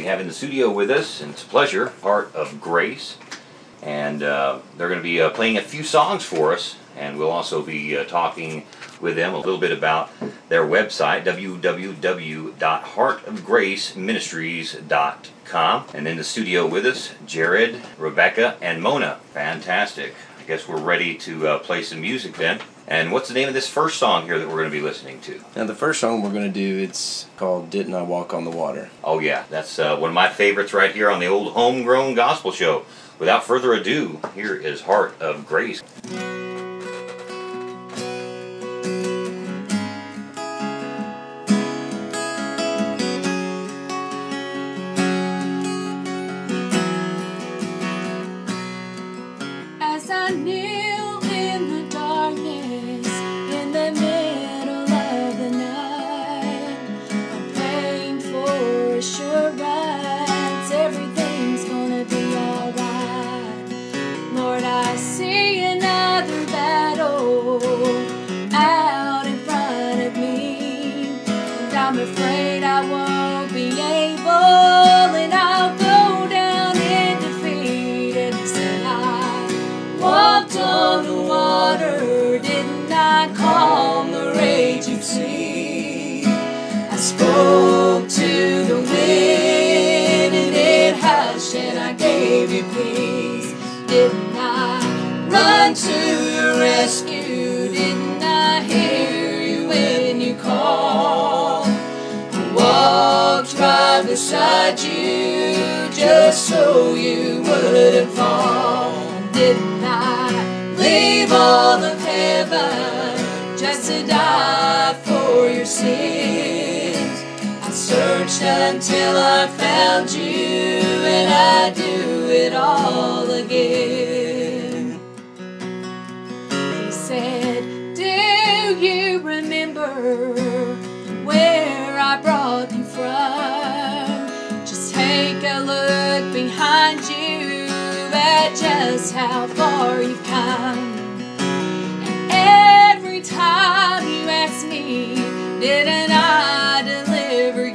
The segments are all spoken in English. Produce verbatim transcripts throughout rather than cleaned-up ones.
we have in the studio with us, and it's a pleasure, Heart of Grace. And uh, they're going to be uh, playing a few songs for us, and we'll also be uh, talking with them a little bit about their website, w w w dot heart of grace ministries dot com. And in the studio with us, Jared, Rebecca, and Mona. Fantastic. I guess we're ready to uh, play some music then. And what's the name of this first song here that we're going to be listening to? Now the first song we're going to do, it's called Didn't I Walk on the Water. Oh yeah, that's uh, one of my favorites right here on the old Homegrown Gospel Show. Without further ado, here is Heart of Grace. As I kneel in the darkness, in the middle of the night, I'm praying for assurance, everything's gonna be alright. Lord, I see another battle out in front of me, and I'm afraid I won't be able, and I'll go down in defeat. And he said, I walked on the water, didn't I calm the raging sea? I spoke to the wind and it hushed, and I gave you peace. Didn't I run to your rescue? Didn't I hear you when you called? I walked right beside you just so you wouldn't fall. Didn't I leave all of heaven just to die for your sins? I searched until I found you, and I do it all again. He said, do you remember where I brought you from? Just take a look behind you at just how far you've come. And every time you ask me, didn't I deliver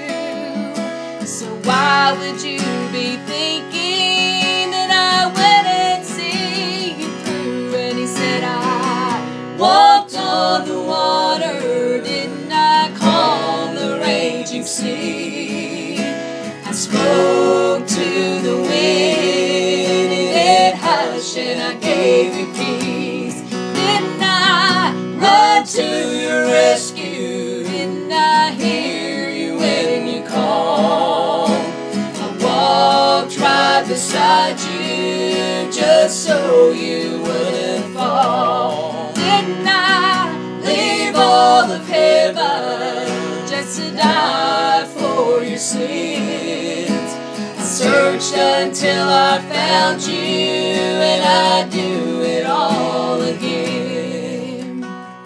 you? So why would you be thinking that I wouldn't see you through? And he said, I walked on the water, didn't I calm the raging sea? I spoke to the wind and it hushed, and I gave you peace. Didn't I run to your rescue? Didn't I hear you when you called? I walked right beside you just so you wouldn't fall. Didn't I leave all of heaven just to die for your sins? I searched until I found you, and I do it all again.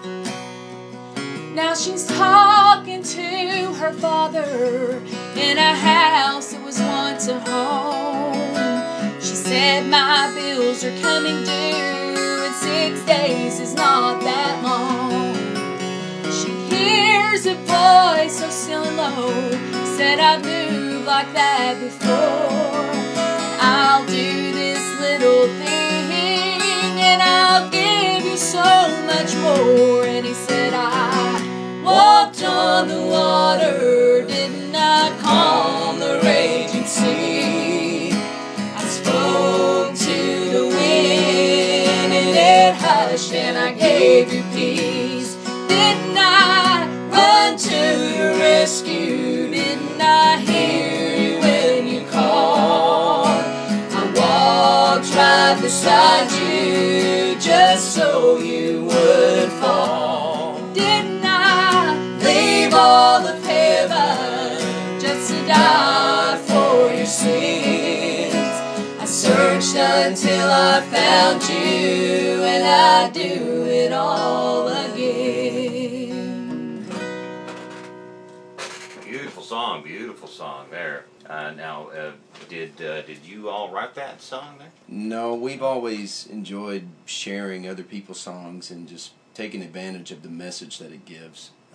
Now she's talking to her father in a house that was once a home. She said, my bills are coming due, and six days is not that long. She hears a voice so still and low, said, I've moved like that before. I'll do this little thing, and I'll give you so much more. And he said, I walked on the water, didn't I calm the raging sea? I spoke to the wind and it hushed, and I gave you peace. Didn't I run to your rescue? Didn't I hear you when you called? I walked right beside you just so you would fall. Didn't I leave all of heaven just to die for your sins? I searched until I found you, and I do it all again. Beautiful song, beautiful song there. Uh, now, uh, did uh, did you all write that song there? No, we've always enjoyed sharing other people's songs and just taking advantage of the message that it gives.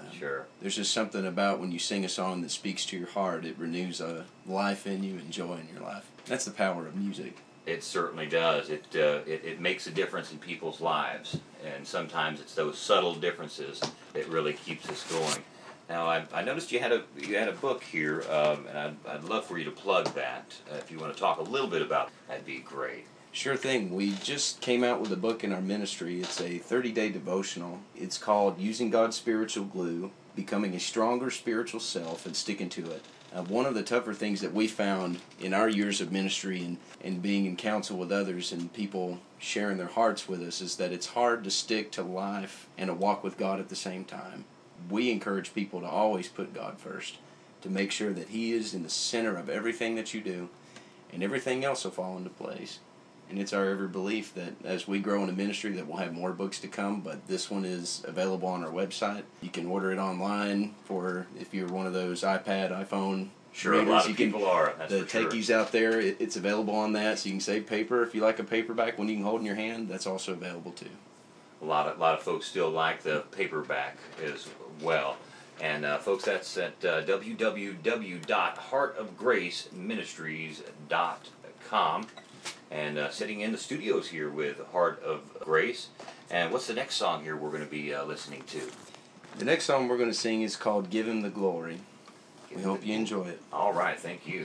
Sure. There's just something about when you sing a song that speaks to your heart, it renews a life in you and joy in your life. That's the power of music. It certainly does. It, uh, it it makes a difference in people's lives, and sometimes it's those subtle differences that really keeps us going. Now, I, I noticed you had a you had a book here, um, and I'd, I'd love for you to plug that. Uh, if you want to talk a little bit about it, that'd be great. Sure thing. We just came out with a book in our ministry. It's a thirty-day devotional. It's called Using God's Spiritual Glue, Becoming a Stronger Spiritual Self and Sticking to It. Uh, one of the tougher things that we found in our years of ministry and, and being in counsel with others and people sharing their hearts with us is that it's hard to stick to life and a walk with God at the same time. We encourage people to always put God first, to make sure that He is in the center of everything that you do, and everything else will fall into place. And it's our every belief that as we grow in a ministry that we'll have more books to come, but this one is available on our website. You can order it online for, if you're one of those iPad, iPhone Sure, readers. a lot of you can, people are. That's the for sure. techies out there, it, it's available on that, so you can save paper. If you like a paperback one you can hold in your hand, that's also available too. A lot of, lot of folks still like the paperback as well. And uh, folks, that's at uh, w w w dot heart of grace ministries dot com. And uh, sitting in the studios here with Heart of Grace. And what's the next song here we're going to be uh, listening to? The next song we're going to sing is called Give Him the Glory. We hope you enjoy it. All right, thank you.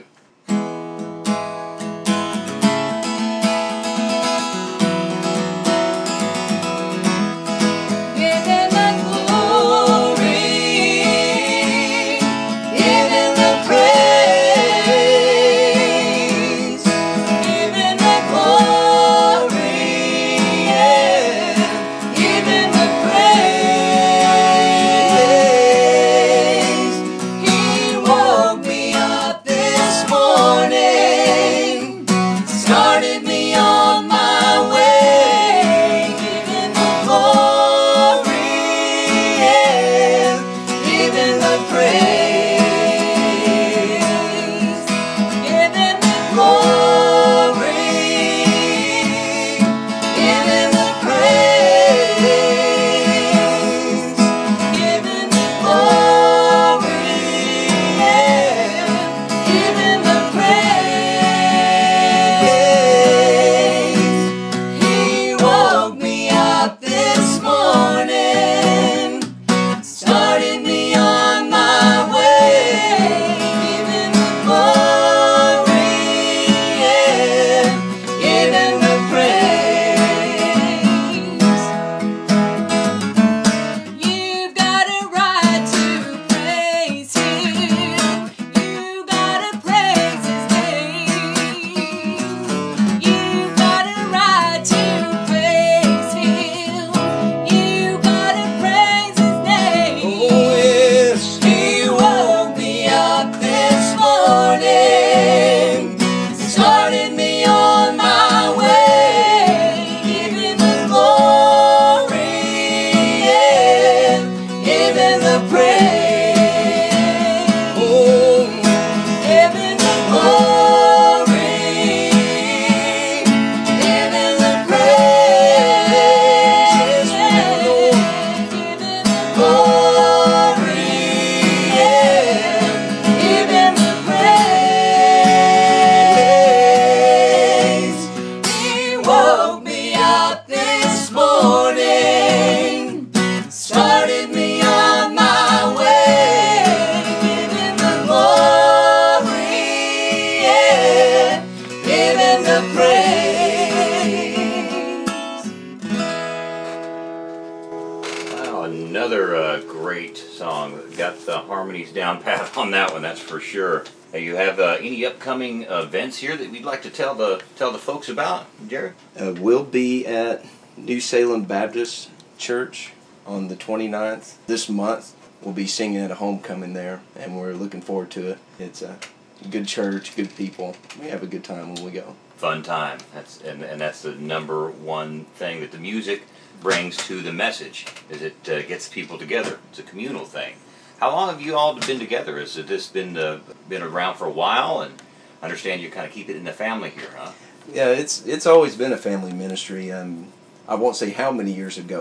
Another uh, great song. Got the harmonies down pat on that one, that's for sure. Hey, you have uh, any upcoming events here that we'd like to tell the tell the folks about, Jerry? Uh, we'll be at New Salem Baptist Church on the twenty-ninth. This month, we'll be singing at a homecoming there, and we're looking forward to it. It's a good church, good people. We have a good time when we go. Fun time. That's and, and that's the number one thing that the music brings to the message, is it uh, gets people together. It's a communal thing. How long have you all been together? Has this been uh, been around for a while? And I understand you kind of keep it in the family here, huh? Yeah, it's it's always been a family ministry. Um, I won't say how many years ago,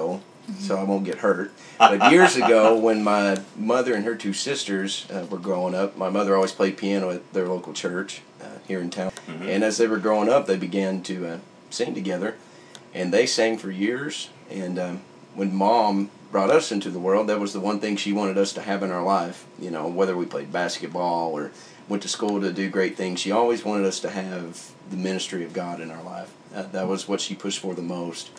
so I won't get hurt. But years ago, when my mother and her two sisters uh, were growing up, my mother always played piano at their local church uh, here in town. Mm-hmm. And as they were growing up, they began to uh, sing together. And they sang for years. And um, when Mom brought us into the world, that was the one thing she wanted us to have in our life. You know, whether we played basketball or went to school to do great things, she always wanted us to have the ministry of God in our life. Uh, that was what she pushed for the most.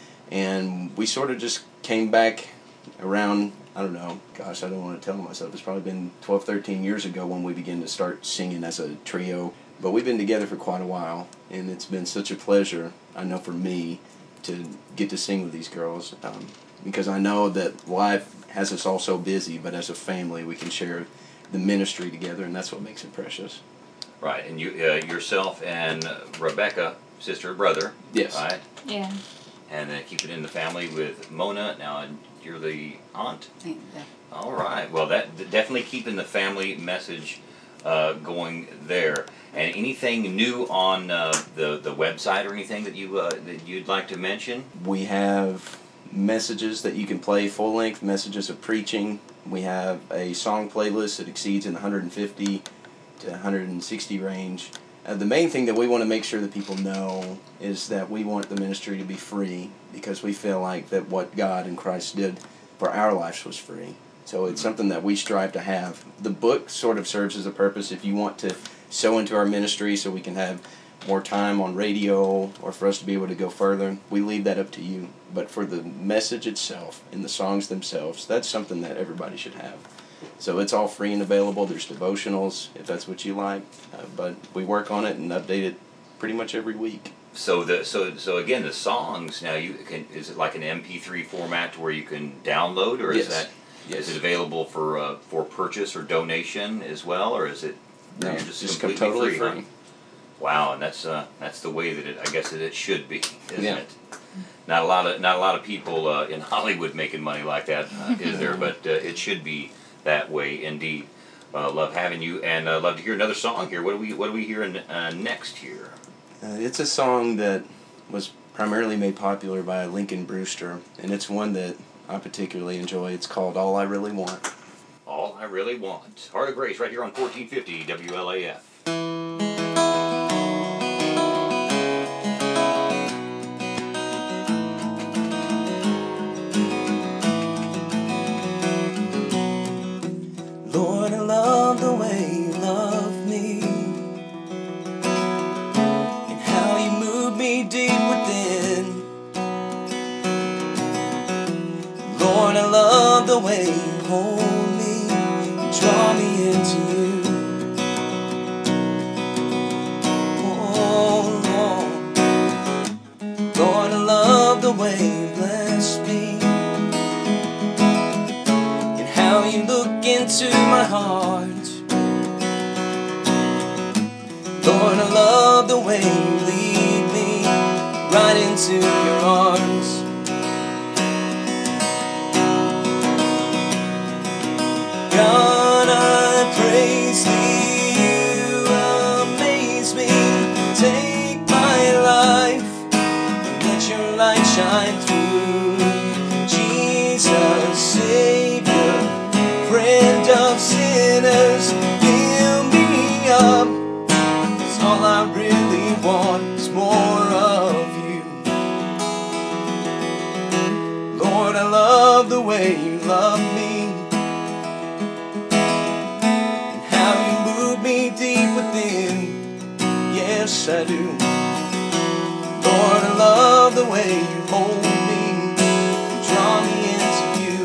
And we sort of just came back around, I don't know, gosh, I don't want to tell myself. It's probably been twelve, thirteen years ago when we began to start singing as a trio. But we've been together for quite a while, and it's been such a pleasure, I know for me, to get to sing with these girls. Um, because I know that life has us all so busy, but as a family we can share the ministry together, and that's what makes it precious. Right, and you, uh, yourself and Rebecca, sister, brother. Yes. Right. Yeah. And then keep it in the family with Mona. Now you're the aunt. Yeah. All right. Well, that definitely keeping the family message uh, going there. And anything new on uh, the the website or anything that you uh, that you'd like to mention? We have messages that you can play, full length messages of preaching. We have a song playlist that exceeds in one hundred fifty to one hundred sixty range. Uh, the main thing that we want to make sure that people know is that we want the ministry to be free, because we feel like that what God and Christ did for our lives was free. So it's something that we strive to have. The book sort of serves as a purpose if you want to sow into our ministry so we can have more time on radio or for us to be able to go further. We leave that up to you. But for the message itself and the songs themselves, that's something that everybody should have. So it's all free and available. There's devotionals, if that's what you like. Uh, but we work on it and update it pretty much every week. So the so so again the songs now you can is it like an M P three format where you can download, or is Yes. that Yes. is it available for uh, for purchase or donation as well, or is it No, you're just, just come completely totally free? free. Huh? Wow, and that's uh, that's the way that it I guess that it should be, isn't Yeah. it? Not a lot of not a lot of people uh, in Hollywood making money like that, uh, is there? But uh, it should be that way indeed. Uh, love having you, and uh, love to hear another song here. What do we what do we hear in, uh, next here? Uh, it's a song that was primarily made popular by Lincoln Brewster, and it's one that I particularly enjoy. It's called All I Really Want. All I Really Want. Heart of Grace, right here on fourteen fifty W L A F. Lord, I love the way you love me, and how you move me deep within. Lord, I love the way you hold me and draw me into you. Oh, Lord, Lord, I love the way you bless me, and how you look into my heart. Lord, I love the way you lead me right into your arms. God, I praise thee, you amaze me. Take my life and let your light shine through. Jesus, Savior, friend of sinners, fill me up, 'cause all I really want is more of you. Lord, I love the way you love me, and how you move me deep within. Yes, I do. Lord, I love the way you hold me and draw me into you.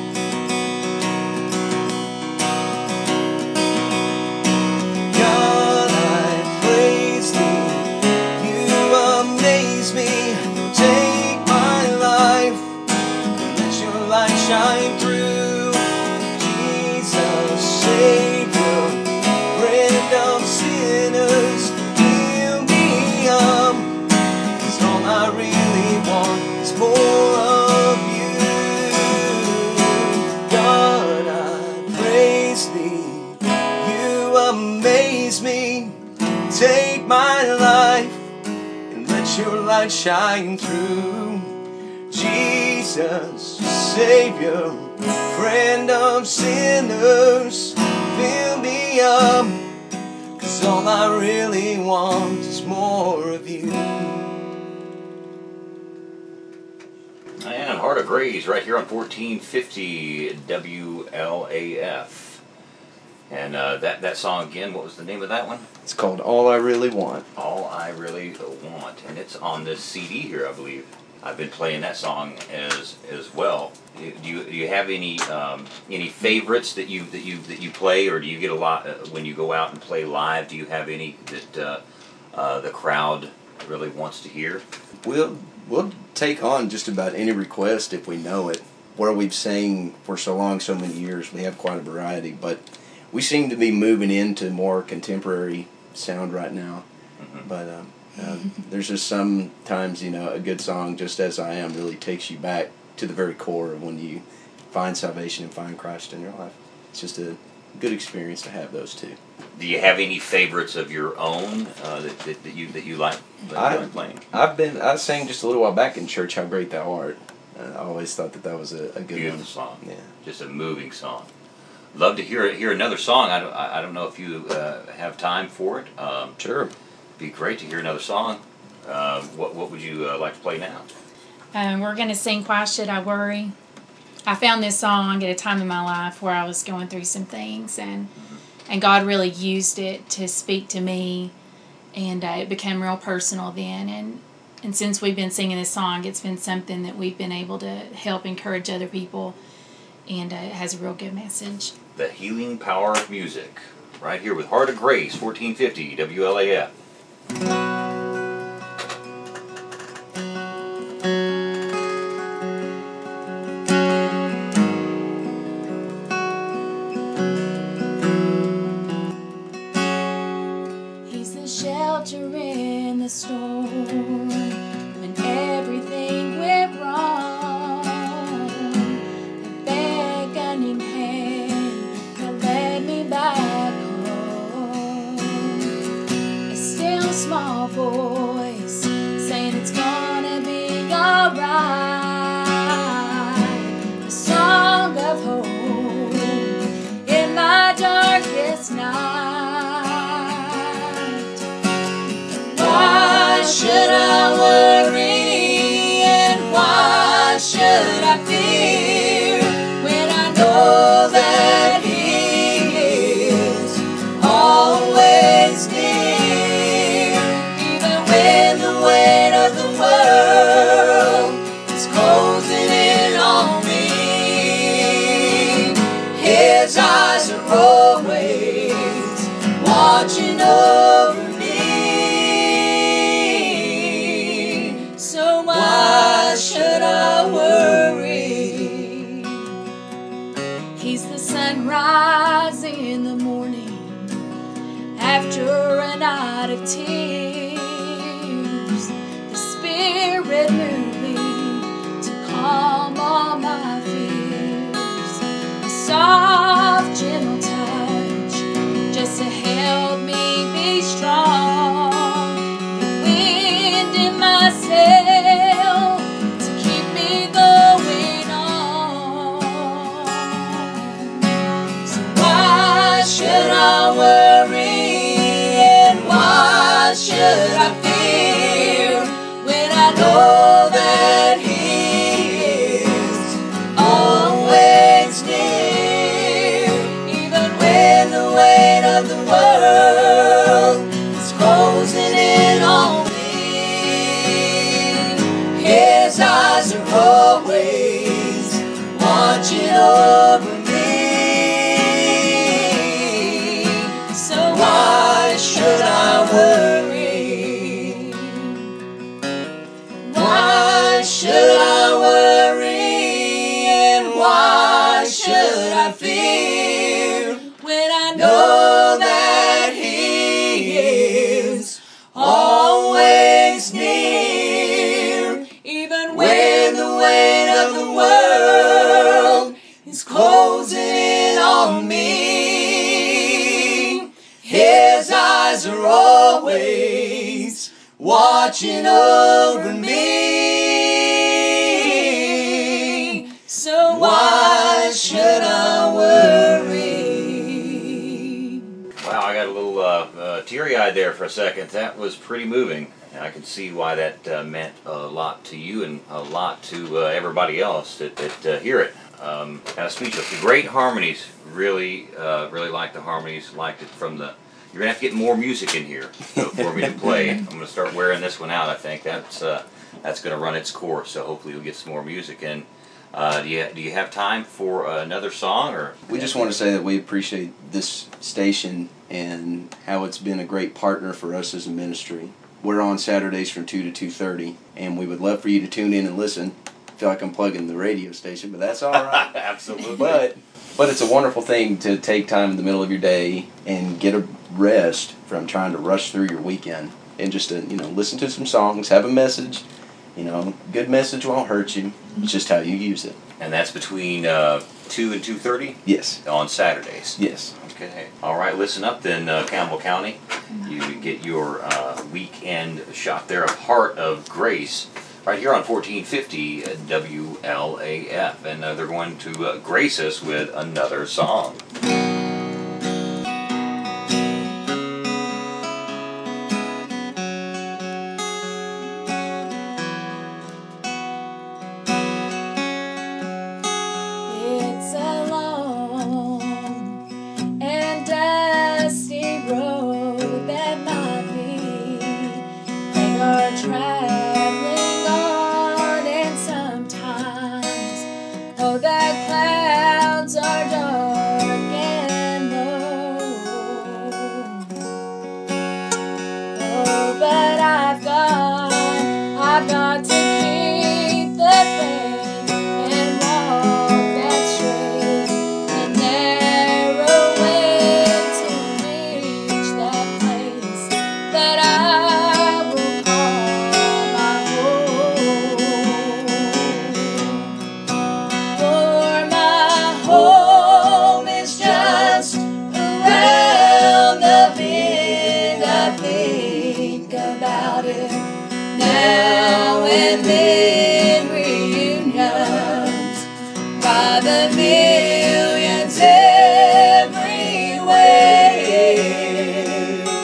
God, I praise thee, you amaze me. Take my life and let your light shine through. Jesus, Savior, friend of sinners, fill me up, 'cause all I really want is more of you. God, I praise thee, you amaze me. Take my life and let your light shine through. Jesus, Savior, friend of sinners, fill me up, 'cause all I really want is more of you. And Heart of Grace right here on fourteen fifty W L A F. And uh, that, that song again, what was the name of that one? It's called All I Really Want. All I Really Want. And it's on this C D here, I believe. I've been playing that song as as well. Do you, do you have any um, any favorites that you that you that you play, or do you get a lot uh, when you go out and play live? Do you have any that uh, uh, the crowd really wants to hear? We'll we'll take on just about any request if we know it. Where we've sang for so long, so many years, we have quite a variety. But we seem to be moving into more contemporary sound right now. Mm-hmm. But um, uh, there's just sometimes, you know, a good song, Just As I Am, really takes you back to the very core of when you find salvation and find Christ in your life. It's just a good experience to have those two. Do you have any favorites of your own uh, that, that, that you that you like, that I, you like playing? I've been I sang just a little while back in church, How Great Thou Art. Uh, I always thought that that was a, a good Beautiful one. song. Yeah, just a moving song. Love to hear hear another song. I don't I don't know if you uh, have time for it. Um, sure. Be great to hear another song. Uh, what what would you uh, like to play now? Um, we're going to sing Why Should I Worry? I found this song at a time in my life where I was going through some things, and and God really used it to speak to me, and uh, it became real personal then. And, and since we've been singing this song, it's been something that we've been able to help encourage other people, and uh, it has a real good message. The healing power of music, right here with Heart of Grace, fourteen fifty W L A F. He's the shelter in the storm when everything went wrong. A beckoning hand that led me back home. A still small voice saying it's gonna be alright. A song of hope in my darkest night. Why should I worry and why should I fear when I know that He is always near? Even when the weight of the world is closing in on me, His eyes are always watching over me. So why should I worry? He's the sunrise in the morning after a night of tears. The Spirit moving to calm all my fears. A soft, gentle touch just to help me be strong. The wind in my sail to keep me going on. So why should I worry and why should I fear when I know that He is always near? Even when the weight of the world is closing in on me, His eyes are always watching over me. So why should I worry? Why should I worry and why should I fear when I know that He is always near? Even when the weight of the world is closing in on me, His eyes are always watching over me. So why should I worry? Wow, I got a little uh, uh, teary-eyed there for a second. That was pretty moving. And I can see why that uh, meant a lot to you and a lot to uh, everybody else that, that uh, hear it. Um, kind of speechless. The great harmonies. Really, uh, really liked the harmonies. Liked it from the. You're gonna have to get more music in here for me to play. I'm gonna start wearing this one out. I think that's uh, that's gonna run its course. So hopefully we'll get some more music in. Uh, do you do you have time for another song, or we just want to say that we appreciate this station and how it's been a great partner for us as a ministry. We're on Saturdays from two to two thirty, and we would love for you to tune in and listen. I feel like I'm plugging the radio station, but that's all right. Absolutely. But but it's a wonderful thing to take time in the middle of your day and get a rest from trying to rush through your weekend, and just to, you know, listen to some songs, have a message. You know, good message won't hurt you. It's just how you use it. And that's between uh, two and two thirty. Yes. On Saturdays. Yes. Okay. All right. Listen up, then, uh, Campbell County. You get your uh, weekend shot there of Heart of Grace right here on fourteen fifty W L A F, and uh, they're going to uh, grace us with another song. It's a long and dusty road that my feet they are traveling on, and sometimes, oh, the clouds are dark and low. Oh, but I've got, I've got to keep the faith and walk that straight and narrow way to reach that place that I will call my home. For my home is just around the bend. I think about it now and then, reunions by the millions everywhere.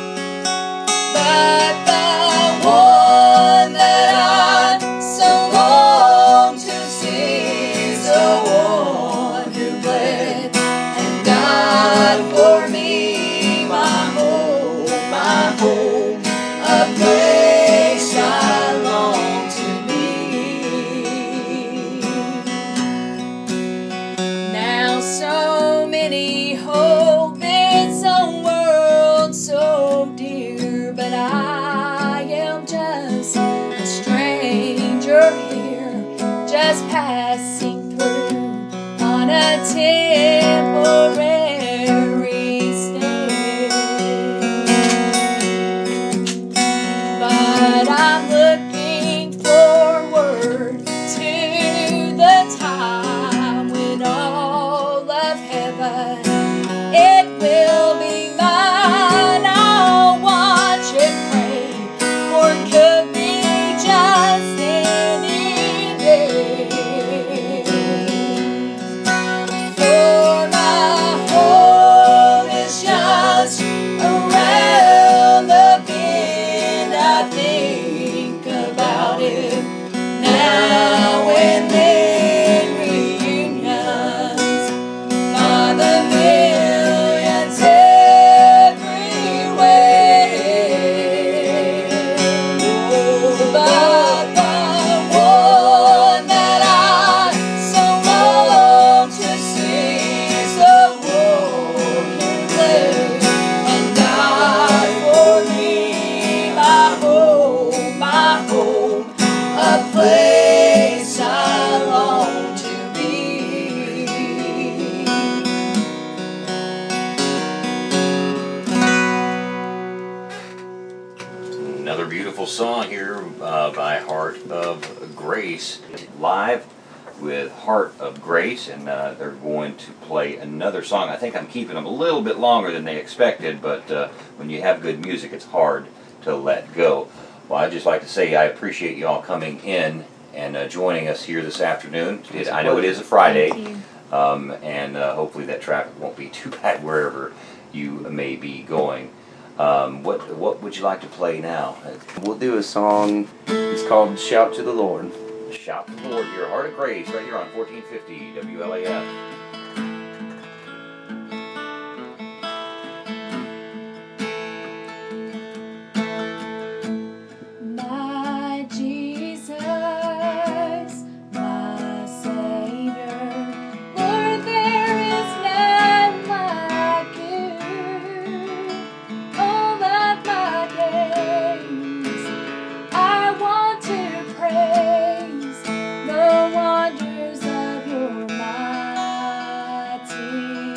But the one that I so long to see is the one who bled and died for me. My home, my home, a place I long to be. Now so many hold this own world so dear, but I am just a stranger here, just passing through on a temporary stay. But I'm looking forward to the time when all of heaven it will be mine. I'll watch and pray, or it could be just any day. For my home is just around the bend. I think about it now and then, reunions by the millions everywhere. But the one that I so long to see is the one who lived and died for me. My home, my home, a place I long to be. Another beautiful song here uh, by Heart of Grace, live with Heart of Grace, and uh, they're going to play another song. I think I'm keeping them a little bit longer than they expected, but uh, when you have good music, it's hard to let go. Well, I'd just like to say I appreciate you all coming in and uh, joining us here this afternoon. It, It's a I know it pleasure. is a Friday, Thank you. um, and uh, hopefully that traffic won't be too bad wherever you may be going. Um, what what would you like to play now? We'll do a song. It's called "Shout to the Lord." Shout to the Lord, your Heart of Grace, right here on fourteen fifty W L A F. My Jesus, my Savior, Lord, there is none like you. All of my days, I want to praise the wonders of your mighty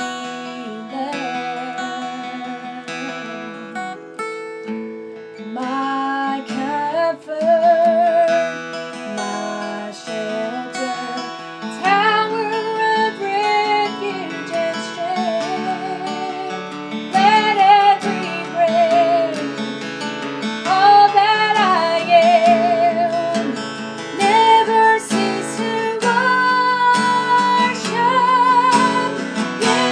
love. My comfort, my shelter, tower of refuge and strength. Let every breath, all that I am, never cease to worship you.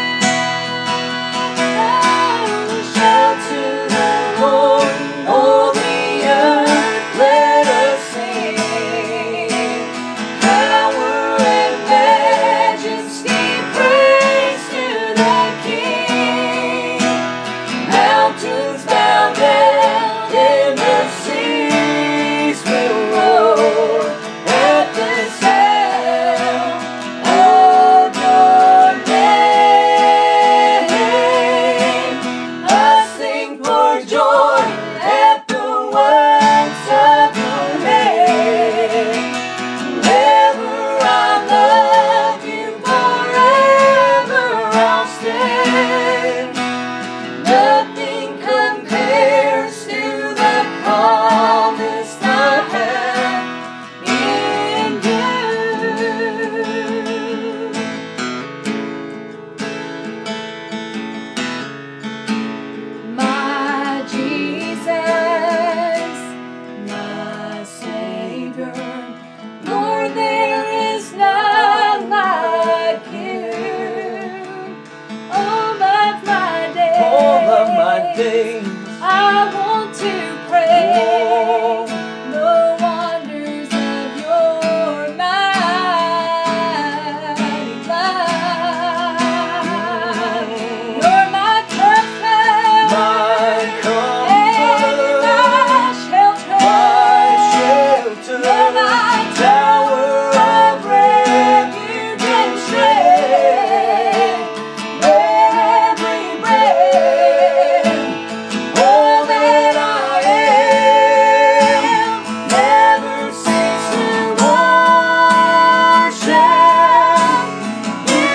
Shout to the Lord, all the earth, let us sing. Power and majesty, praise to the King. Mountains bow down and the seas will roar at the sound of your name. I sing for joy at the works of your hand. Forever I'll love you, forever I'll stand. Nothing compares to the promise I have in you. My Jesus, my Savior, Lord, there is none like you. All of my days, All of my days, I want to praise the wonders of your mighty love. You're my comfort, my and comfort, my shelter. my shelter, You're my tower of refuge and strength. Where every breath, all that I am, never cease to worship you.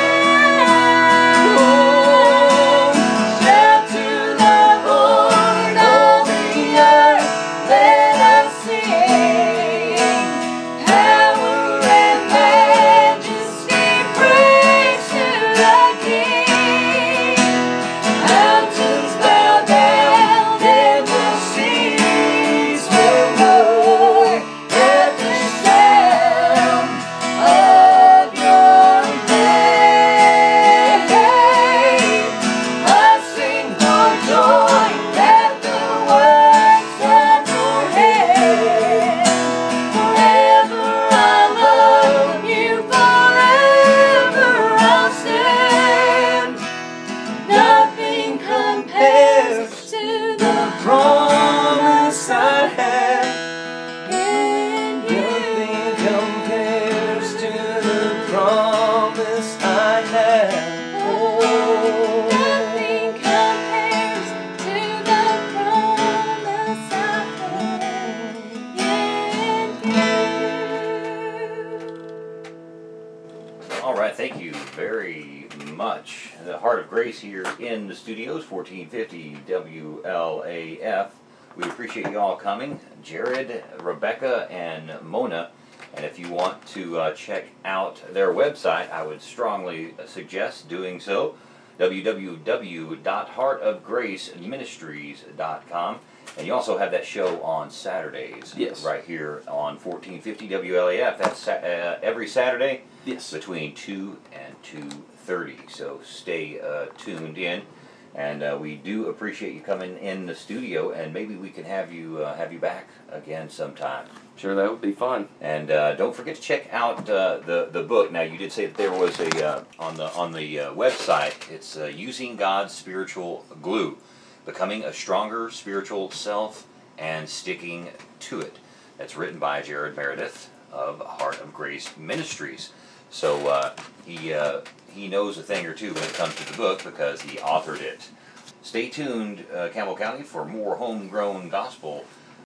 Shout to the Lord, all the earth, let us sing. Power and majesty, praise to the King. Mountains bow down and the seas will roar at the sound of your name. I sing for joy at the works of your hand. Forever I'll love you, forever I'll stand. Nothing compares to the promise I have. in Nothing you. compares to the promise I have. Nothing compares to the promise I have in you. All right, thank you very much. The Heart of Grace here in the studios, fourteen fifty W L A F. We appreciate you all coming, Jared, Rebecca, and Mona. And if you want to uh, check out their website, I would strongly suggest doing so. w w w dot heart of grace ministries dot com. And you also have that show on Saturdays. Yes. Right here on fourteen fifty W L A F. That's sa- uh, every Saturday. Yes. Between two and two thirty. So stay uh, tuned in. And uh, we do appreciate you coming in the studio, and maybe we can have you uh, have you back again sometime. Sure, that would be fun. And uh, don't forget to check out uh, the the book. Now, you did say that there was a uh, on the on the uh, website. It's uh, Using God's Spiritual Glue, Becoming a Stronger Spiritual Self and Sticking to It. That's written by Jared Meredith of Heart of Grace Ministries. So uh, he uh, he knows a thing or two when it comes to the book because he authored it. Stay tuned, uh, Campbell County, for more homegrown gospel